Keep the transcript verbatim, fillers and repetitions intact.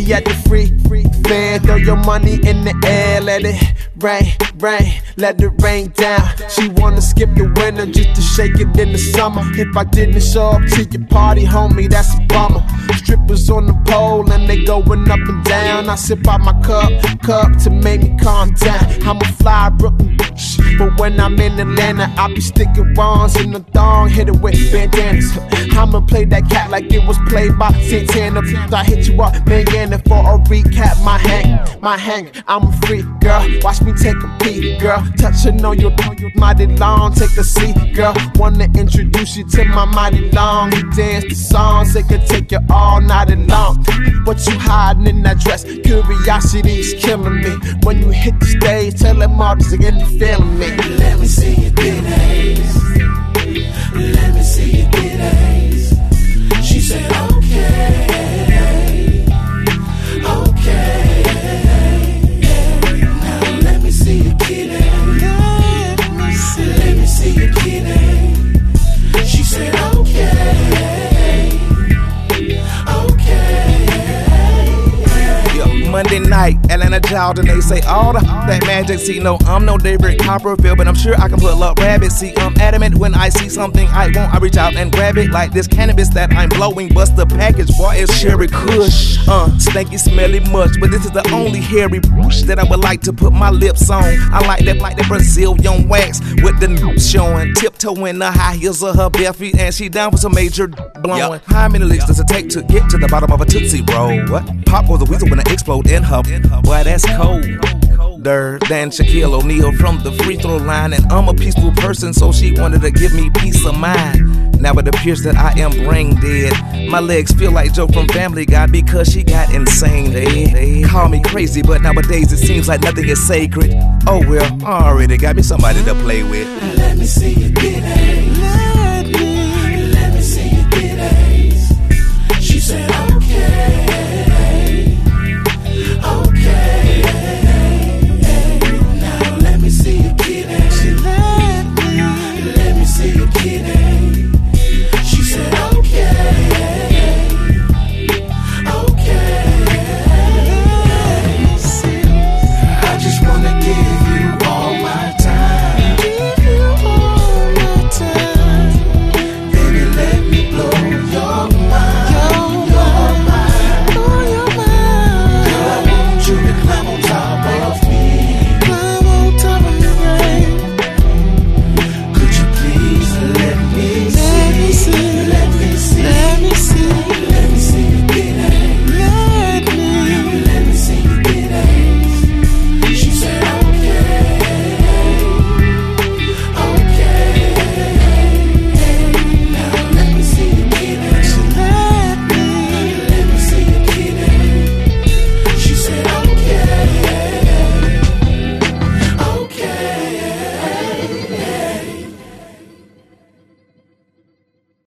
We at the free, free fair. Throw your money in the air, let it rain, rain, let it rain down. She wanna skip the winter just to shake it in the summer. If I didn't show up to your party, homie, that's a bummer. Strippers on the pole and they going up and down. I sip out my cup, cup to make me calm down. I'm a fly Brooklyn bitch, but when I'm in Atlanta, I be sticking wands in the thong, hit it with bandanas. I'ma play that cat like it was played by Santana. I hit you up, man, for a recap. My hang, my hang, I'm a freak, girl. Watch me take a peek, girl. Touching on your mighty long, take a seat, girl. Wanna introduce you to my mighty long. We dance the songs, they can take you all night long. What you hiding in that dress? Curiosity's killing me. When you hit the stage, tell them all to get you feeling me. Let me see your titties. Let me see your titties. She said, okay, okay. Now let me see your titties. Let me see your titties. She said, okay, okay. Monday night, Atlanta Jordan, they say all the that magic. See, no, I'm no David Copperfield, but I'm sure I can pull up rabbits. See, I'm adamant when I see something I want, I reach out and grab it. Like this cannabis that I'm blowing, bust the package, boy, it's Cherry Kush. Uh, stanky, smelly much, but this is the only hairy push that I would like to put my lips on. I like that, like the Brazilian wax with the notes showing, tiptoeing the high heels of her bare feet, and she down for some major blowing. Yep. How many licks does it take to get to the bottom of a Tootsie Roll? What? Pop was a weasel when I explode in her. Boy, that's cold. Colder than Shaquille O'Neal from the free throw line. And I'm a peaceful person, so she wanted to give me peace of mind. Now it appears that I am brain dead. My legs feel like Joe from Family Guy because she got insane. They, they call me crazy, but nowadays it seems like nothing is sacred. Oh well, I already got me somebody to play with. Let me see your titties. Let me, let me see your titties. She said,